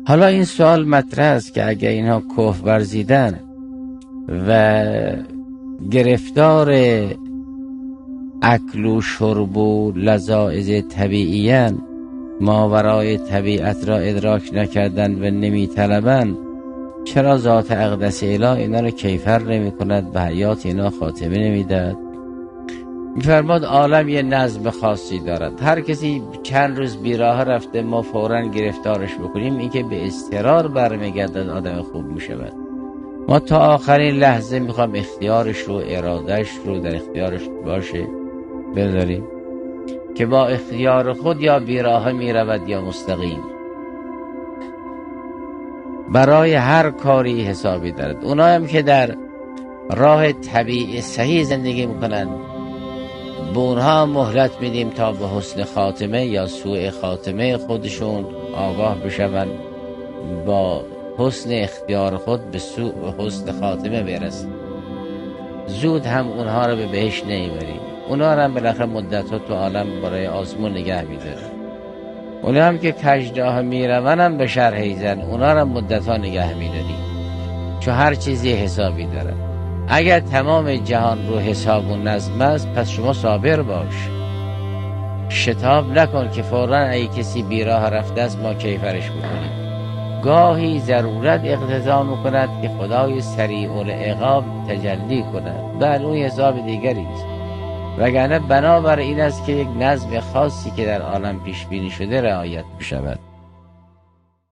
حالا این سوال مطرح است که اگر اینها کفر ورزیدن و گرفتار اکل و شرب و لذائذ طبیعیاً ماورای طبیعت را ادراک نکردن و نمی طلبن، چرا ذات اقدس اله اینا رو کیفر نمی کند و حیات اینا خاتمه نمی دهد؟ میفرماد عالم یه نظم خاصی دارد، هر کسی چند روز بیراه رفته ما فوراً گرفتارش بکنیم، این که به اضطرار برمیگردد آدم خوب میشود. ما تا آخرین لحظه میخوام اختیارش رو، ارادش رو در اختیارش باشه بذاریم که با اختیار خود یا بیراه میرود یا مستقیم. برای هر کاری حسابی دارد. اونایی هم که در راه طبیعی صحیح زندگی میکنن به اونها مهلت میدیم تا به حسن خاتمه یا سوء خاتمه خودشون آگاه بشون، با حسن اختیار خود به سوء و حسن خاتمه برسن. زود هم اونها رو به بهشت نمیبریم، اونها رو هم بالاخره مدت‌ها تو عالم برای آزمون نگه میداریم. اونها هم که کجداه میرون هم به شرح زن، اونها رو هم مدت‌ها نگه میداریم، چون هر چیزی حسابی داره. اگر تمام جهان رو حساب و نظم است، پس شما صابر باش، شتاب نکن که فوراً اگه کسی بیراه رفته است ما کیفرش بکنیم. گاهی ضرورت اقتضا میکند که خدای سریع العقاب تجلی کند، بل اون حساب دیگری است. وگرنه بنابر این است که یک نظم خاصی که در عالم پیش بینی شده رعایت بشود.